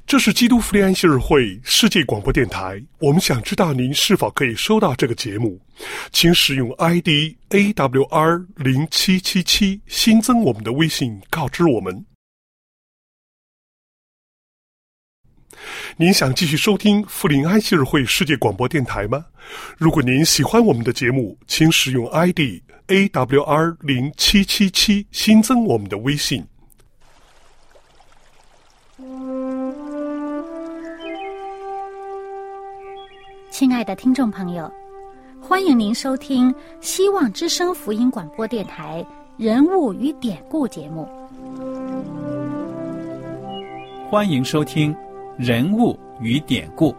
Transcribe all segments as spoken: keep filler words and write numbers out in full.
这是基督福音安息日会世界广播电台，我们想知道您是否可以收到这个节目，请使用 I D A W R 零七七七 新增我们的微信告知我们。您想继续收听福临安息日会世界广播电台吗？如果您喜欢我们的节目，请使用 I D A W R 零七七七 新增我们的微信。 亲爱的听众朋友，欢迎您收听希望之声福音广播电台人物与典故节目。 欢迎收听人物与典故。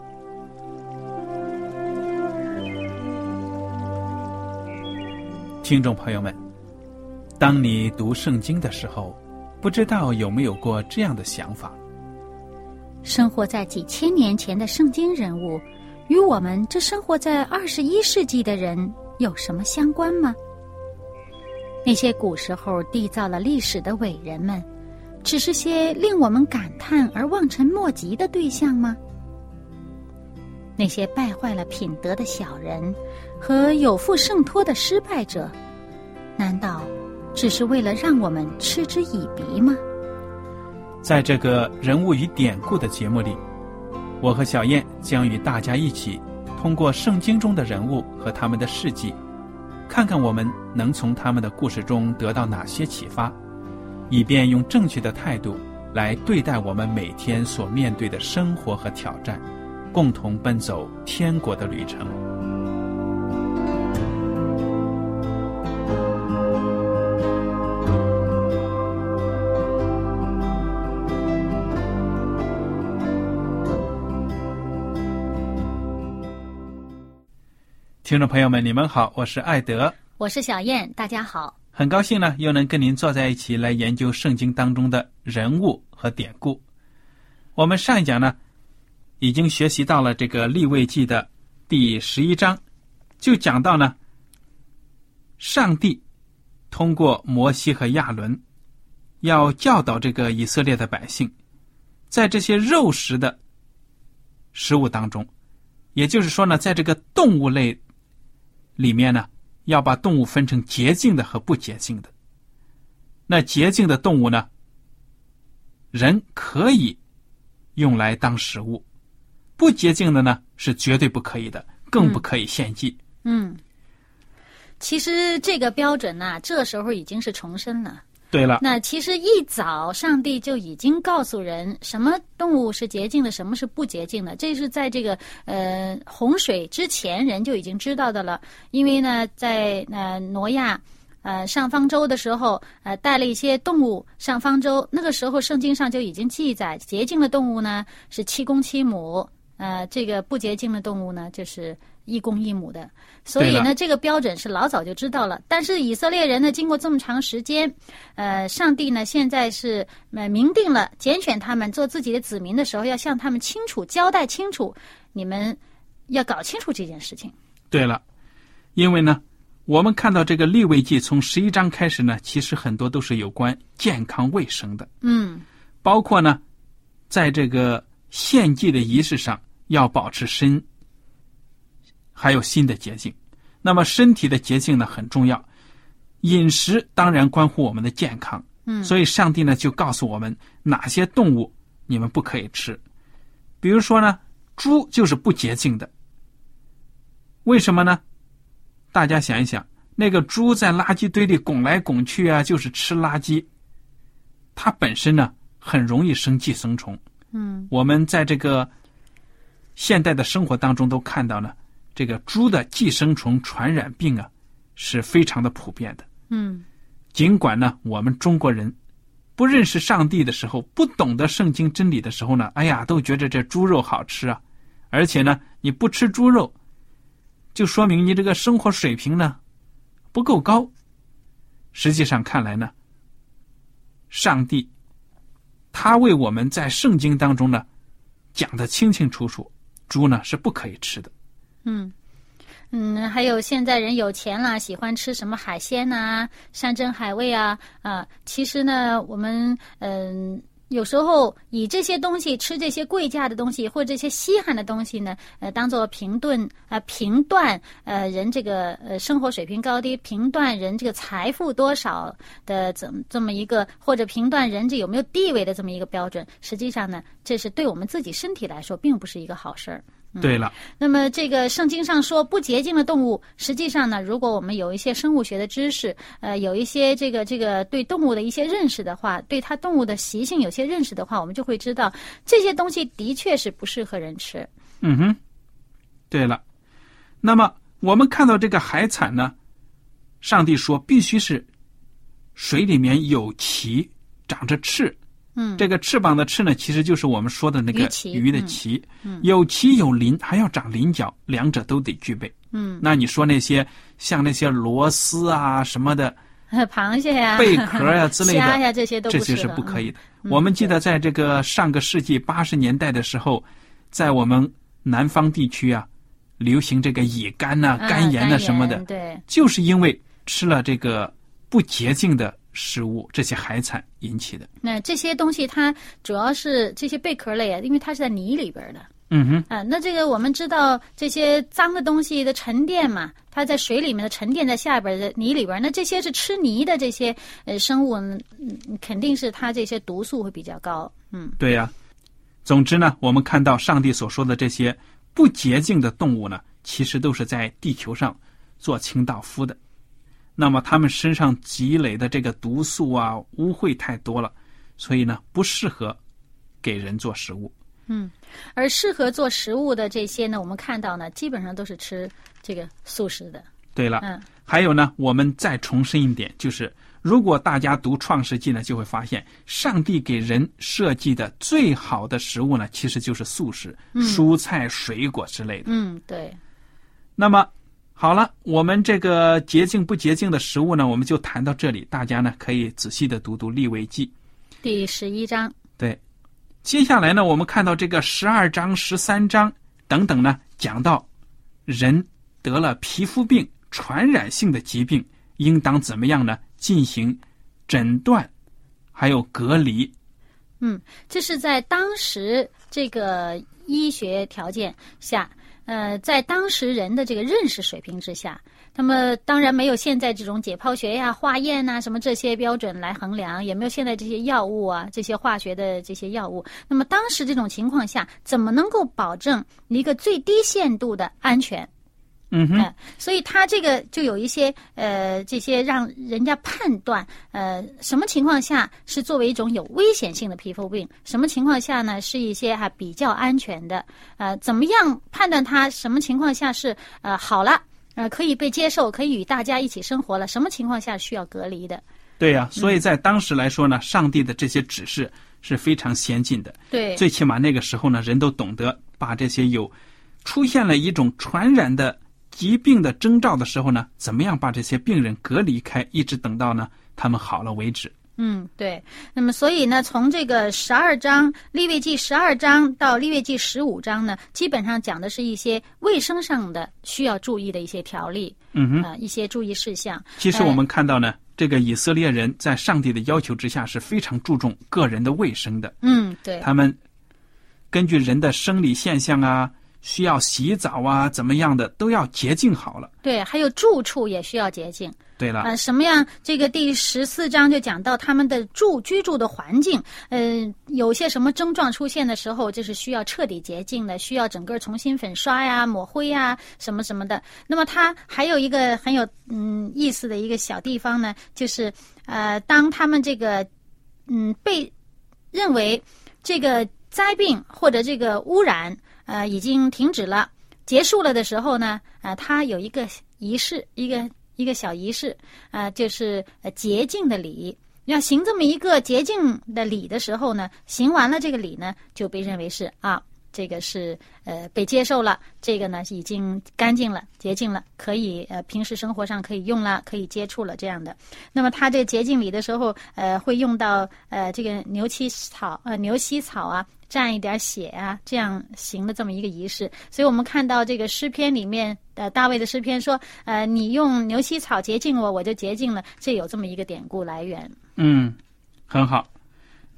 听众朋友们，当你读圣经的时候，不知道有没有过这样的想法： 生活在几千年前的圣经人物与我们这生活在二十一世纪的人有什么相关吗？那些古时候缔造了历史的伟人们，只是些令我们感叹而望尘莫及的对象吗？那些败坏了品德的小人和有负圣托的失败者，难道只是为了让我们嗤之以鼻吗？ 在这个人物与典故的节目里，我和小燕将与大家一起通过圣经中的人物和他们的事迹，看看我们能从他们的故事中得到哪些启发，以便用正确的态度来对待我们每天所面对的生活和挑战，共同奔走天国的旅程。听众朋友们，你们好，我是艾德， 我是小燕，大家好。 很高兴呢，又能跟您坐在一起来研究圣经当中的人物和典故。我们上一讲呢，已经学习到了这个利未记的第十一章，就讲到呢，上帝通过摩西和亚伦，要教导这个以色列的百姓，在这些肉食的食物当中，也就是说呢，在这个动物类里面呢，要把动物分成洁净的和不洁净的。那洁净的动物呢，人可以用来当食物，不洁净的呢是绝对不可以的，更不可以献祭。 嗯，嗯其实这个标准呢、啊，这时候已经是重申了。 对了， 那其实一早上帝就已经告诉人什么动物是洁净的，什么是不洁净的，这是在这个呃洪水之前人就已经知道的了。因为呢，在呃挪亚呃上方舟的时候，呃带了一些动物上方舟，那个时候圣经上就已经记载，洁净的动物呢是七公七母，呃这个不洁净的动物呢就是一公一母的。所以呢，这个标准是老早就知道了。但是以色列人呢，经过这么长时间，呃，上帝呢现在是呃明定了，拣选他们做自己的子民的时候，要向他们清楚交代清楚，你们要搞清楚这件事情。 对了，因为呢，我们看到这个利未记从十一章开始呢，其实很多都是有关健康卫生的。 嗯， 包括呢，在这个献祭的仪式上要保持身还有心的洁净。那么身体的洁净呢很重要，饮食当然关乎我们的健康。 嗯， 所以上帝呢就告诉我们哪些动物你们不可以吃。比如说呢，猪就是不洁净的。为什么呢？大家想一想，那个猪在垃圾堆里拱来拱去啊，就是吃垃圾，它本身呢很容易生寄生虫。 嗯， 我们在这个现代的生活当中都看到呢，这个猪的寄生虫传染病啊是非常的普遍的。 嗯， 尽管呢我们中国人不认识上帝的时候，不懂得圣经真理的时候呢，哎呀都觉得这猪肉好吃啊，而且呢你不吃猪肉就说明你这个生活水平呢不够高。实际上看来呢，上帝他为我们在圣经当中呢讲得清清楚楚，猪呢是不可以吃的。 嗯嗯，还有现在人有钱了，喜欢吃什么海鲜啊、山珍海味啊啊，其实呢，我们嗯、呃、 有时候以这些东西吃这些贵价的东西或者这些稀罕的东西呢，呃，当做评断啊、呃、评断呃人这个呃生活水平高低，评断人这个财富多少的怎么这么一个，或者评断人这有没有地位的这么一个标准，实际上呢，这是对我们自己身体来说，并不是一个好事儿。嗯、 对了， 那么这个圣经上说不洁净的动物，实际上呢，如果我们有一些生物学的知识，呃，有一些这个这个对动物的一些认识的话，对它动物的习性有些认识的话，我们就会知道这些东西的确是不适合人吃。 嗯哼，对了，那么我们看到这个海产呢，上帝说必须是水里面有鳍，长着翅。 嗯， 这个翅膀的翅呢，其实就是我们说的那个鱼, 鱼的鳍， 嗯嗯、 有鳍有鳞，还要长鳞角，两者都得具备。 嗯， 那你说那些像那些螺丝啊什么的， 螃蟹呀、啊、 贝壳呀、啊、之类的， 虾呀这些都不这些是不可以的。 嗯、 我们记得在这个上个世纪八十年代的时候，在我们南方地区啊，流行这个乙肝呐、啊、肝炎呐、啊、什么的， 对， 就是因为吃了这个不洁净的食物，这些海产引起的。 那这些东西它主要是这些贝壳类啊，因为它是在泥里边的。 嗯哼。 啊，那这个我们知道这些脏的东西的沉淀嘛，它在水里面的沉淀在下边的泥里边，那这些是吃泥的这些呃生物，嗯，肯定是它这些毒素会比较高。嗯， 对呀、啊。总之呢，我们看到上帝所说的这些不洁净的动物呢，其实都是在地球上做清道夫的。那么他们身上积累的这个毒素啊、污秽太多了，所以呢，不适合给人做食物。 嗯，而适合做食物的这些呢，我们看到呢，基本上都是吃这个素食的。 对了， 嗯， 还有呢，我们再重申一点，就是如果大家读创世纪呢，就会发现上帝给人设计的最好的食物呢，其实就是素食、嗯、蔬菜、水果之类的。 嗯，对。 那么好了，我们这个洁净不洁净的食物呢，我们就谈到这里。大家呢可以仔细的读读利未记第十一章。 对，接下来呢，我们看到这个十二章、十三章等等呢，讲到人得了皮肤病、传染性的疾病，应当怎么样呢？进行诊断，还有隔离。 嗯，这是在当时这个医学条件下。呃，在当时人的这个认识水平之下，那么当然没有现在这种解剖学呀、化验呐、什么这些标准来衡量，也没有现在这些药物啊、这些化学的这些药物。那么当时这种情况下，怎么能够保证一个最低限度的安全？ 嗯哼、 呃，所以他这个就有一些呃，这些让人家判断呃，什么情况下是作为一种有危险性的皮肤病，什么情况下呢是一些还、啊、比较安全的，呃，怎么样判断它什么情况下是呃好了，呃可以被接受，可以与大家一起生活了，什么情况下需要隔离的？ 对呀、啊，所以在当时来说呢、嗯，上帝的这些指示是非常先进的。 对， 最起码那个时候呢，人都懂得把这些有出现了一种传染的疾病的征兆的时候呢，怎么样把这些病人隔离开，一直等到呢他们好了为止。 嗯，对。那么所以呢，从这个十二章利未记十二章到利未记十五章呢，基本上讲的是一些卫生上的需要注意的一些条例， 嗯哼， 啊、呃，一些注意事项。 其实我们看到呢、呃，这个以色列人在上帝的要求之下是非常注重个人的卫生的。 嗯，对。 他们根据人的生理现象啊，需要洗澡啊，怎么样的都要洁净好了。 对，还有住处也需要洁净。 对了， 呃，什么样？这个第十四章就讲到他们的住居住的环境，呃，有些什么症状出现的时候，就是需要彻底洁净的，需要整个重新粉刷呀、抹灰呀，什么什么的。那么它还有一个很有嗯意思的一个小地方呢，就是呃，当他们这个嗯被认为这个灾病或者这个污染呃已经停止了、结束了的时候呢，啊、呃，它有一个仪式，一个。一个小仪式啊、呃，就是呃洁净的礼。要行这么一个洁净的礼的时候呢，行完了这个礼呢，就被认为是啊，这个是呃被接受了，这个呢已经干净了、洁净了，可以呃平时生活上可以用了，可以接触了这样的。那么他这洁净礼的时候，呃会用到呃这个牛膝草呃牛膝草啊。蘸一点血啊，这样行的这么一个仪式。所以我们看到这个诗篇里面，呃，大卫的诗篇说，呃，你用牛膝草洁净我，我就洁净了，这有这么一个典故来源。 嗯，很好。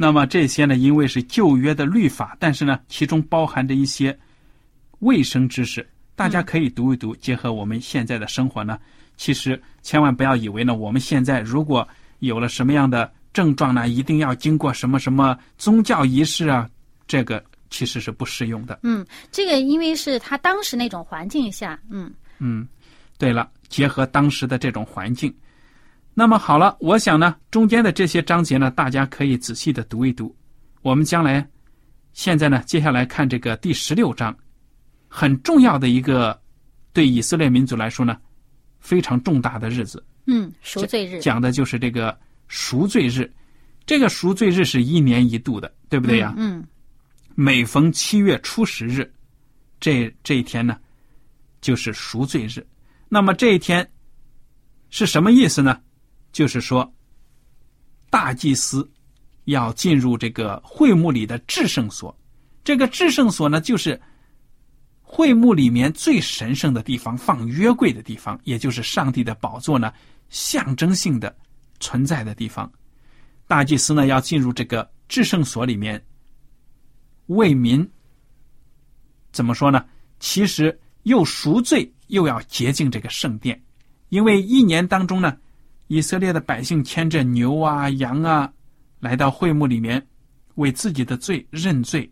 那么这些呢，因为是旧约的律法，但是呢，其中包含着一些卫生知识，大家可以读一读，结合我们现在的生活呢，其实千万不要以为呢，我们现在如果有了什么样的症状呢，一定要经过什么什么宗教仪式啊，这个其实是不适用的。 嗯，这个因为是他当时那种环境下，嗯嗯，对了，结合当时的这种环境。那么好了，我想呢，中间的这些章节呢，大家可以仔细的读一读。我们将来现在呢，接下来看这个第十六章，很重要的一个对以色列民族来说呢，非常重大的日子。 嗯，赎罪日讲的就是这个赎罪日。这个赎罪日是一年一度的，对不对呀？ 嗯，嗯每逢七月初十日，这这一天呢，就是赎罪日。那么这一天是什么意思呢？就是说，大祭司要进入这个会幕里的至圣所。这个至圣所呢，就是会幕里面最神圣的地方，放约柜的地方，也就是上帝的宝座呢，象征性的存在的地方。大祭司呢，要进入这个至圣所里面，为民怎么说呢？其实又赎罪，又要洁净这个圣殿。因为一年当中呢，以色列的百姓牵着牛啊羊啊来到会幕里面，为自己的罪认罪。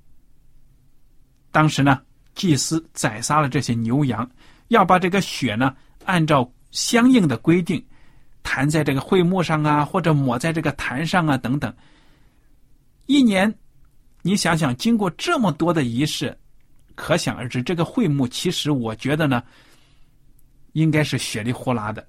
当时呢，祭司宰杀了这些牛羊，要把这个血呢按照相应的规定弹在这个会幕上啊，或者抹在这个坛上啊等等。一年你想想，经过这么多的仪式，可想而知，这个会幕其实我觉得呢应该是血里呼啦的。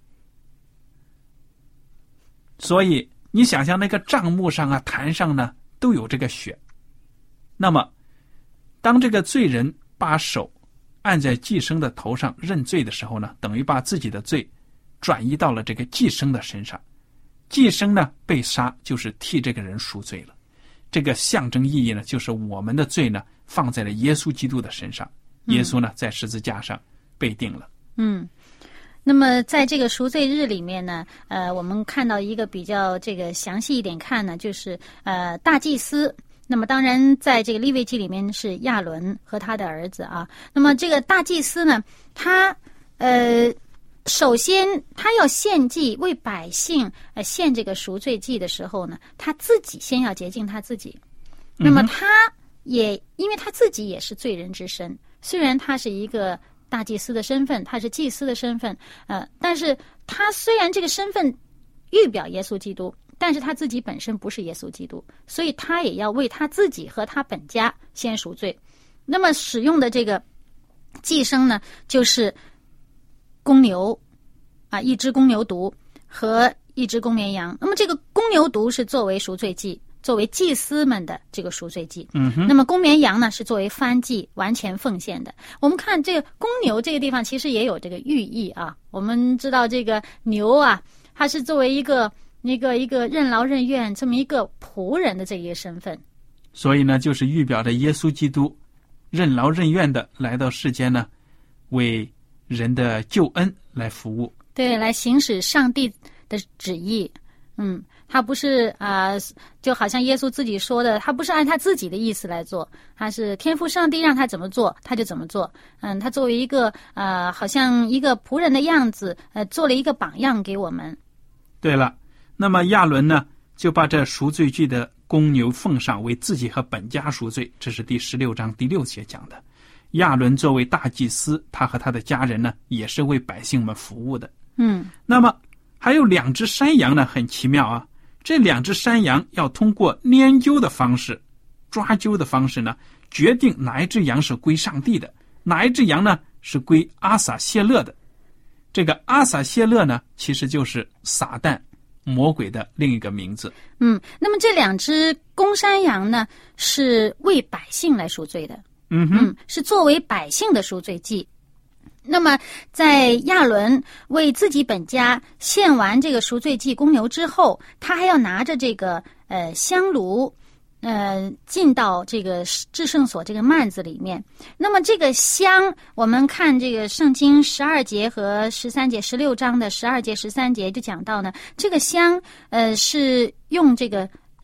所以你想象那个帐幕上啊坛上呢都有这个血。那么当这个罪人把手按在祭牲的头上认罪的时候呢，等于把自己的罪转移到了这个祭牲的身上。祭牲呢被杀，就是替这个人赎罪了。这个象征意义呢，就是我们的罪呢放在了耶稣基督的身上，耶稣呢在十字架上被定了。 嗯，那么在这个赎罪日里面呢，呃，我们看到一个比较这个详细一点看呢，就是呃大祭司。那么当然在这个利未记里面是亚伦和他的儿子啊。那么这个大祭司呢，他呃首先他要献祭，为百姓呃献这个赎罪祭的时候呢，他自己先要洁净他自己。那么他也因为他自己也是罪人之身，虽然他是一个大祭司的身份，他是祭司的身份，呃，但是他虽然这个身份预表耶稣基督，但是他自己本身不是耶稣基督，所以他也要为他自己和他本家先赎罪。那么使用的这个祭牲呢，就是公牛啊，一只公牛犊和一只公绵羊。那么这个公牛犊是作为赎罪祭，作为祭司们的这个赎罪祭。 嗯哼。 那么公绵羊呢是作为燔祭完全奉献的。我们看这个公牛这个地方其实也有这个寓意啊。我们知道这个牛啊，它是作为一个一个一个任劳任怨这么一个仆人的这一个身份。 所以呢，就是预表着耶稣基督任劳任怨的来到世间呢，为人的救恩来服务。 对，来行使上帝的旨意。嗯，他不是啊、呃，就好像耶稣自己说的，他不是按他自己的意思来做，他是天父上帝让他怎么做，他就怎么做。嗯，他作为一个呃，好像一个仆人的样子，呃，做了一个榜样给我们。 对了，那么亚伦呢，就把这赎罪祭的公牛奉上，为自己和本家赎罪。这是第十六章第六节讲的。亚伦作为大祭司，他和他的家人呢，也是为百姓们服务的。 嗯， 那么还有两只山羊呢，很奇妙啊。这两只山羊要通过研究的方式，抓阄的方式呢，决定哪一只羊是归上帝的，哪一只羊呢是归阿撒谢勒的。这个阿撒谢勒呢，其实就是撒旦魔鬼的另一个名字。 嗯，那么这两只公山羊呢，是为百姓来赎罪的。 嗯哼， 嗯，是作为百姓的赎罪祭。那么在亚伦为自己本家献完这个赎罪祭公牛之后，他还要拿着这个呃香炉呃进到这个至圣所这个幔子里面。那么这个香，我们看这个圣经十二节和十三节，十六章的十二节十三节就讲到呢，这个香呃是用这个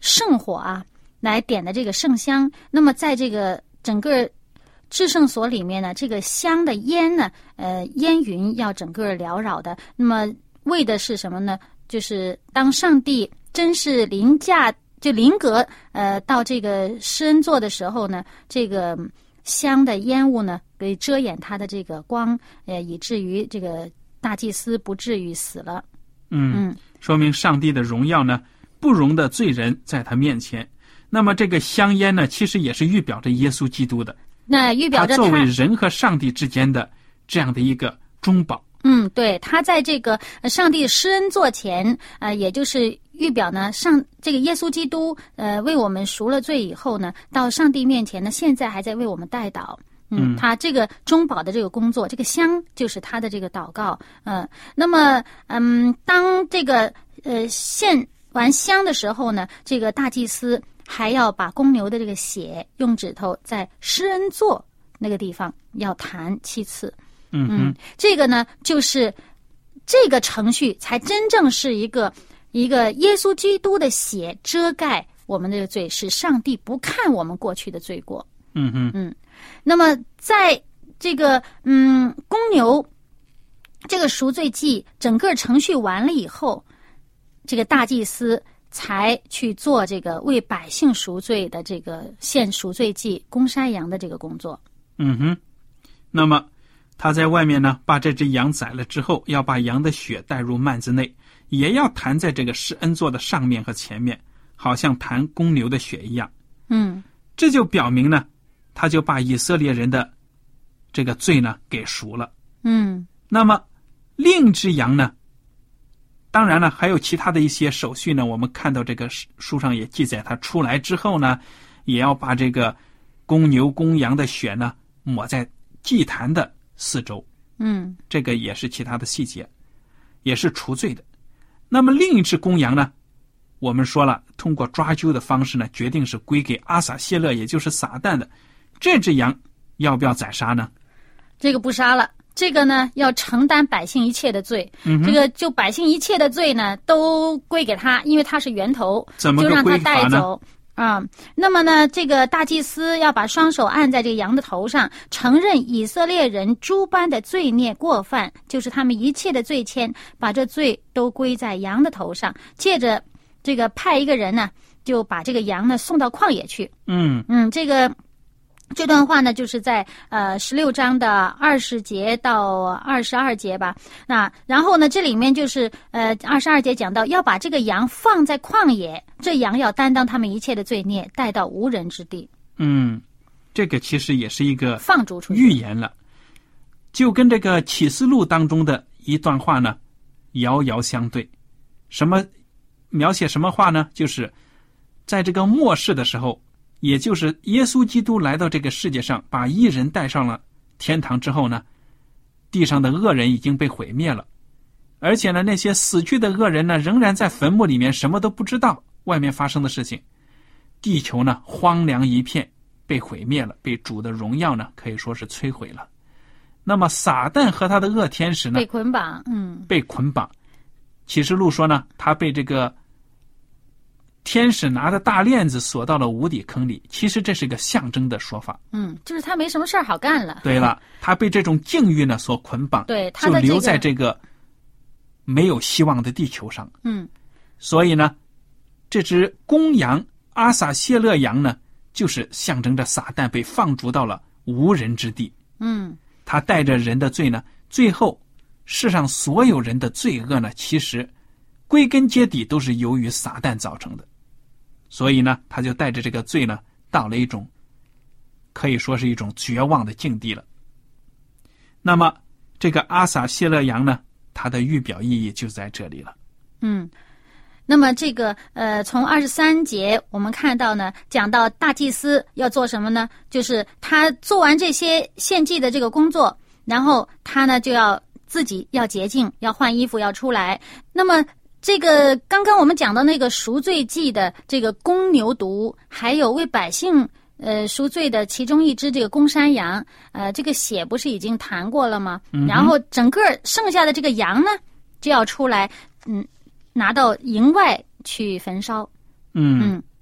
圣火啊来点的这个圣香。那么在这个整个至圣所里面呢，这个香的烟呢，呃，烟云要整个缭绕的。那么为的是什么呢？就是当上帝真是临驾就临格呃到这个施恩座的时候呢，这个香的烟雾呢给遮掩他的这个光，呃，以至于这个大祭司不至于死了。 嗯，嗯说明上帝的荣耀呢不容的罪人在他面前。那么这个香烟呢，其实也是预表着耶稣基督的。 那预表着他作为人和上帝之间的这样的一个中保。 嗯，对，他在这个上帝施恩座前，呃，也就是预表呢，上这个耶稣基督，呃，为我们赎了罪以后呢，到上帝面前呢，现在还在为我们代祷。嗯，他这个中保的这个工作，这个香就是他的这个祷告。嗯、呃，那么，嗯，当这个呃献完香的时候呢，这个大祭司还要把公牛的这个血用指头在施恩座那个地方要弹七次。 嗯嗯， 这个呢，就是这个程序才真正是一个一个耶稣基督的血遮盖我们的罪，使上帝不看我们过去的罪过。 嗯嗯嗯，那么在这个嗯公牛这个赎罪祭整个程序完了以后，这个大祭司才去做这个为百姓赎罪的这个献赎罪祭公山羊的这个工作。 嗯哼，那么他在外面呢，把这只羊宰了之后，要把羊的血带入幔子内，也要弹在这个施恩座的上面和前面，好像弹公牛的血一样。 嗯， 这就表明呢，他就把以色列人的这个罪呢给赎了。 嗯， 那么另一只羊呢，当然了，还有其他的一些手续呢，我们看到这个书上也记载，他出来之后呢，也要把这个公牛公羊的血呢抹在祭坛的四周。 嗯， 这个也是其他的细节，也是除罪的。那么另一只公羊呢，我们说了，通过抓阄的方式呢，决定是归给阿撒谢勒，也就是撒旦的。这只羊要不要宰杀呢？ 这个不杀了，这个呢要承担百姓一切的罪。 嗯、 这个就百姓一切的罪呢都归给他，因为他是源头， 怎么个就让他归法呢？ 带走。啊、嗯，那么呢，这个大祭司要把双手按在这个羊的头上，承认以色列人诸般的罪孽过犯，就是他们一切的罪愆，把这罪都归在羊的头上。借着这个派一个人呢，就把这个羊呢送到旷野去。 嗯嗯，这个这段话呢，就是在呃十六章的二十节到二十二节吧。那然后呢，这里面就是呃二十二节讲到要把这个羊放在旷野，这羊要担当他们一切的罪孽，带到无人之地。 嗯，这个其实也是一个放逐出去预言了，就跟这个启示录当中的一段话呢遥遥相对。什么描写什么话呢？就是在这个末世的时候，也就是耶稣基督来到这个世界上，把义人带上了天堂之后呢，地上的恶人已经被毁灭了，而且呢，那些死去的恶人呢，仍然在坟墓里面，什么都不知道外面发生的事情。地球呢，荒凉一片，被毁灭了，被主的荣耀呢，可以说是摧毁了。那么撒旦和他的恶天使呢， 被捆绑，嗯， 被捆绑。启示录说呢，他被这个天使拿着大链子锁到了无底坑里，其实这是个象征的说法。 嗯，就是他没什么事儿好干了。 对了，他被这种境遇呢所捆绑， 对，他的、 这个、就留在这个没有希望的地球上。 嗯， 所以呢，这只公羊阿撒谢勒羊呢，就是象征着撒旦被放逐到了无人之地。 嗯， 他带着人的罪呢，最后世上所有人的罪恶呢，其实归根结底都是由于撒旦造成的。所以呢，他就带着这个罪呢，到了一种可以说是一种绝望的境地了。那么这个阿撒谢勒羊呢，它的预表意义就在这里了。 嗯，那么这个呃，从二十三节我们看到呢，讲到大祭司要做什么呢？就是他做完这些献祭的这个工作，然后他呢就要自己要洁净，要换衣服，要出来。那么这个刚刚我们讲到那个赎罪祭的这个公牛犊，还有为百姓呃赎罪的其中一只这个公山羊，呃，这个血不是已经弹过了吗？ 嗯、 然后整个剩下的这个羊呢，就要出来，嗯，拿到营外去焚烧。 嗯， 嗯，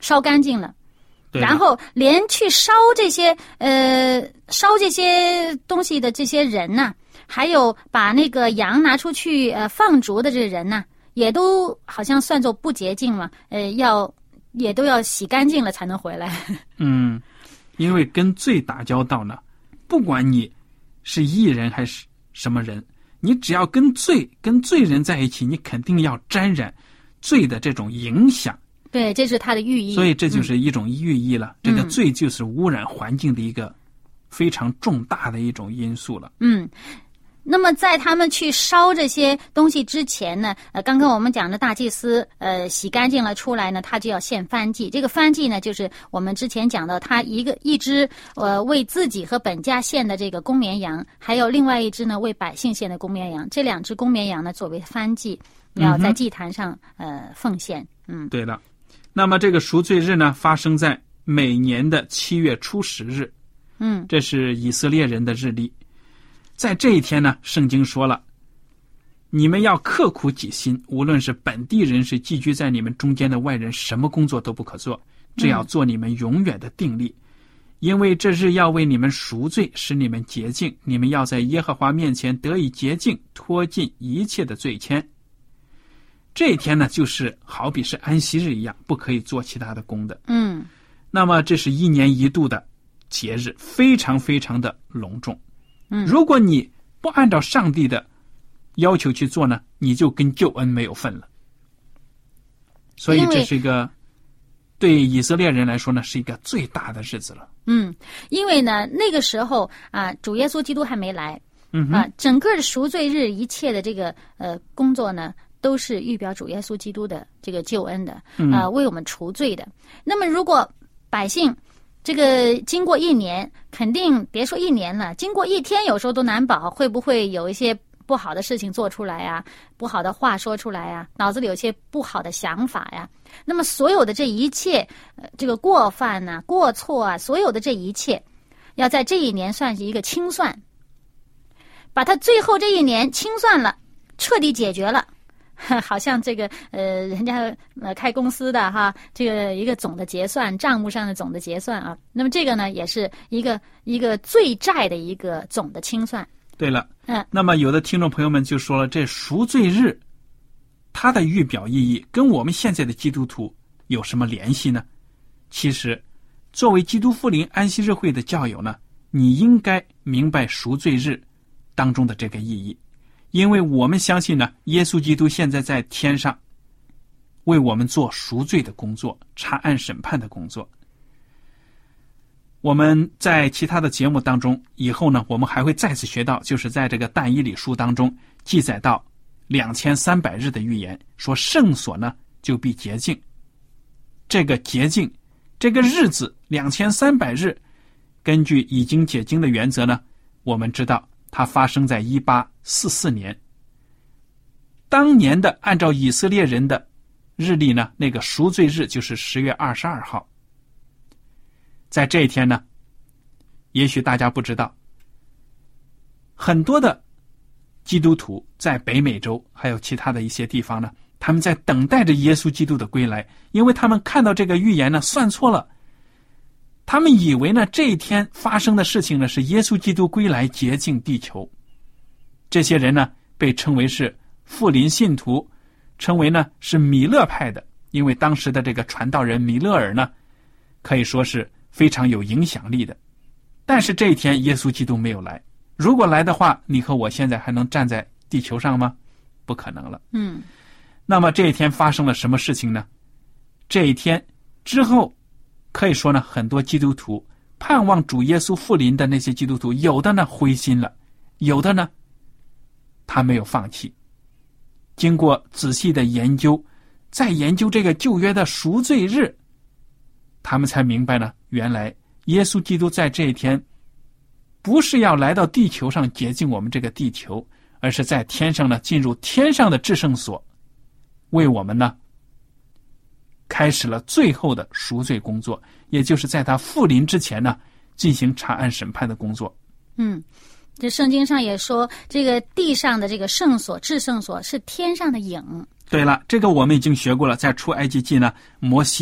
烧干净了。然后连去烧这些呃烧这些东西的这些人呢、啊，还有把那个羊拿出去呃放逐的这人呢、啊，也都好像算作不洁净了，呃要也都要洗干净了才能回来。 嗯，因为跟罪打交道呢，不管你是义人还是什么人，你只要跟罪跟罪人在一起，你肯定要沾染罪的这种影响。 对，这是它的寓意。 所以这就是一种寓意了、嗯、这个罪就是污染环境的一个非常重大的一种因素了。 嗯，那么在他们去烧这些东西之前呢，呃，刚刚我们讲的大祭司呃洗干净了出来呢，他就要献燔祭。这个燔祭呢，就是我们之前讲到，他一个一只呃为自己和本家献的这个公绵羊，还有另外一只呢为百姓献的公绵羊。这两只公绵羊呢作为燔祭，要在祭坛上、嗯、呃奉献。嗯， 对了。那么这个赎罪日呢，发生在每年的七月初十日。 嗯， 这是以色列人的日历。在这一天呢，圣经说了，你们要刻苦己心，无论是本地人是寄居在你们中间的外人，什么工作都不可做，这要做你们永远的定力、嗯、因为这日要为你们赎罪，使你们洁净，你们要在耶和华面前得以洁净，脱尽一切的罪愆。这一天呢，就是好比是安息日一样，不可以做其他的工的。 嗯， 那么这是一年一度的节日，非常非常的隆重。 嗯， 如果你不按照上帝的要求去做呢，你就跟救恩没有份了。所以这是一个对以色列人来说呢，是一个最大的日子了。 嗯，因为呢，那个时候啊，主耶稣基督还没来。 嗯啊，整个的赎罪日一切的这个呃工作呢，都是预表主耶稣基督的这个救恩的，啊，为我们除罪的。那么如果百姓这个经过一年，肯定别说一年了，经过一天有时候都难保会不会有一些不好的事情做出来啊，不好的话说出来啊，脑子里有些不好的想法呀。那么所有的这一切、呃、这个过犯啊、过错啊，所有的这一切要在这一年算是一个清算，把它最后这一年清算了，彻底解决了。好像这个呃，人家呃开公司的哈，这个一个总的结算，账目上的总的结算啊。那么这个呢，也是一个一个罪债的一个总的清算。 对了， 嗯， 那么有的听众朋友们就说了，这赎罪日它的预表意义跟我们现在的基督徒有什么联系呢？其实，作为基督复临安息日会的教友呢，你应该明白赎罪日当中的这个意义。因为我们相信呢，耶稣基督现在在天上为我们做赎罪的工作，查案审判的工作。我们在其他的节目当中，以后呢，我们还会再次学到，就是在这个但以理书当中记载到两千三百日的预言，说圣所呢就必洁净。这个洁净，这个日子两千三百日，根据已经解经的原则呢，我们知道它发生在一八四四年。当年的按照以色列人的日历呢，那个赎罪日就是十月二十二号。在这一天呢，也许大家不知道，很多的基督徒在北美洲还有其他的一些地方呢，他们在等待着耶稣基督的归来，因为他们看到这个预言呢算错了，他们以为呢这一天发生的事情呢是耶稣基督归来洁净地球。这些人呢被称为是复临信徒，称为呢是米勒派的，因为当时的这个传道人米勒尔呢可以说是非常有影响力的。但是这一天耶稣基督没有来，如果来的话，你和我现在还能站在地球上吗？不可能了。 嗯， 那么这一天发生了什么事情呢？这一天之后，可以说呢，很多基督徒盼望主耶稣复临的那些基督徒，有的呢灰心了，有的呢他没有放弃。经过仔细的研究，再研究这个旧约的赎罪日，他们才明白呢，原来耶稣基督在这一天不是要来到地球上洁净我们这个地球，而是在天上呢进入天上的至圣所，为我们呢开始了最后的赎罪工作，也就是在他复临之前呢进行查案审判的工作。 嗯，这圣经上也说，这个地上的这个圣所至圣所是天上的影。 对了，这个我们已经学过了，在出埃及记呢，摩西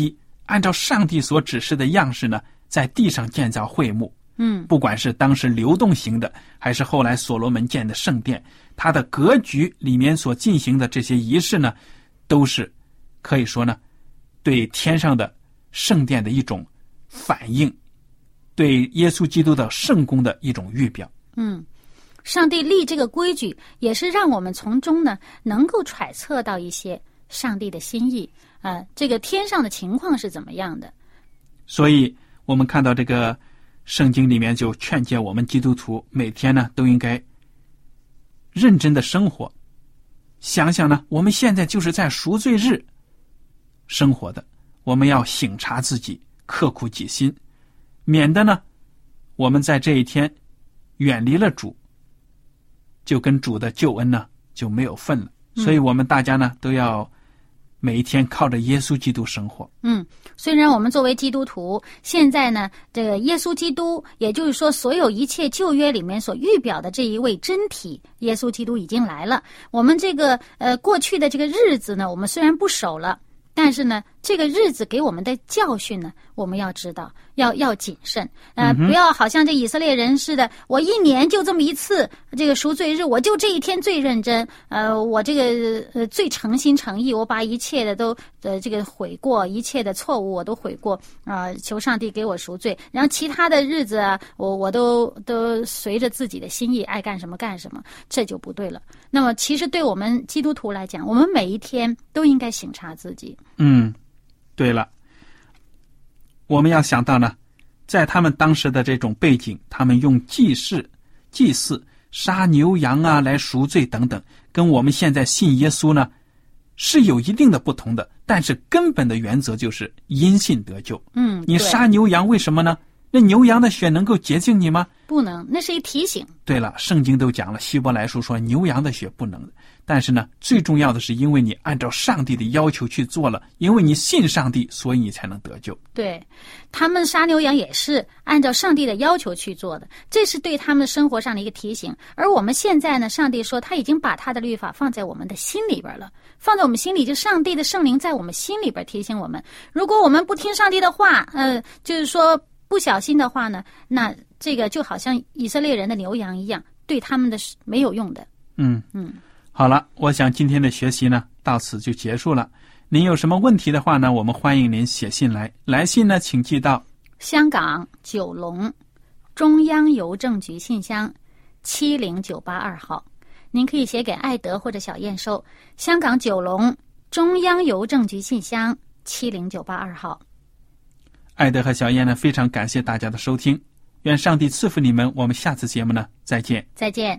按照上帝所指示的样式呢，在地上建造会幕。 嗯， 不管是当时流动型的，还是后来所罗门建的圣殿，它的格局里面所进行的这些仪式呢，都是可以说呢，对天上的圣殿的一种反应，对耶稣基督的圣功的一种预表。 嗯，上帝立这个规矩，也是让我们从中呢能够揣测到一些上帝的心意啊、呃，这个天上的情况是怎么样的。 所以我们看到这个圣经里面就劝诫我们基督徒每天呢都应该认真的生活。想想呢，我们现在就是在赎罪日生活的，我们要省察自己，刻苦己心，免得呢我们在这一天远离了主，就跟主的救恩呢就没有份了。所以我们大家呢都要每一天靠着耶稣基督生活。 嗯，虽然我们作为基督徒，现在呢，这个耶稣基督，也就是说，所有一切旧约里面所预表的这一位真体，耶稣基督已经来了。我们这个呃过去的这个日子呢，我们虽然不守了，但是呢，这个日子给我们的教训呢，我们要知道，要要谨慎，呃，不要好像这以色列人似的，我一年就这么一次这个赎罪日，我就这一天最认真，呃，我这个呃最诚心诚意，我把一切的都呃这个悔过，一切的错误我都悔过啊、呃，求上帝给我赎罪，然后其他的日子啊，我我都都随着自己的心意，爱干什么干什么，这就不对了。那么，其实对我们基督徒来讲，我们每一天都应该省察自己。 嗯，对了，我们要想到呢，在他们当时的这种背景，他们用祭祀、祭祀、杀牛羊啊来赎罪等等，跟我们现在信耶稣呢是有一定的不同的，但是根本的原则就是因信得救。 嗯， 你杀牛羊为什么呢？那牛羊的血能够洁净你吗？ 不能，那是一提醒。 对了，圣经都讲了，希伯来书说牛羊的血不能。但是呢，最重要的是因为你按照上帝的要求去做了，因为你信上帝，所以你才能得救。 对，他们杀牛羊也是按照上帝的要求去做的，这是对他们生活上的一个提醒。而我们现在呢，上帝说他已经把他的律法放在我们的心里边了，放在我们心里，就上帝的圣灵在我们心里边提醒我们，如果我们不听上帝的话，呃，就是说不小心的话呢，那这个就好像以色列人的牛羊一样，对他们的是没有用的。 嗯嗯， 好了，我想今天的学习呢到此就结束了。您有什么问题的话呢，我们欢迎您写信来，来信呢请寄到香港九龙中央邮政局信箱七零九八二号。您可以写给艾德或者小燕收，香港九龙中央邮政局信箱七零九八二号。 艾德和小燕呢，非常感谢大家的收听，愿上帝赐福你们。我们下次节目呢，再见。 再见。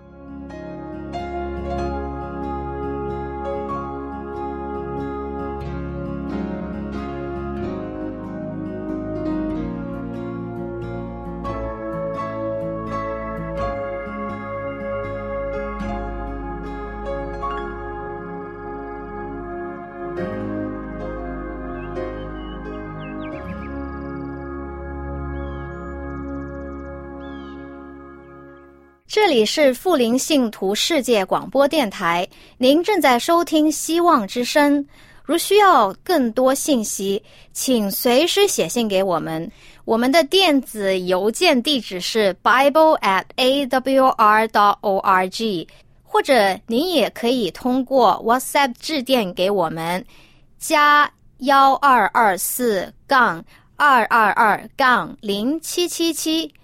这里是富林信徒世界广播电台，您正在收听希望之声。如需要更多信息，请随时写信给我们，我们的电子邮件地址是 bible at a w r dot org， 或者您也可以通过 WhatsApp 致电给我们，加幺二二四杠二二二杠零七七七。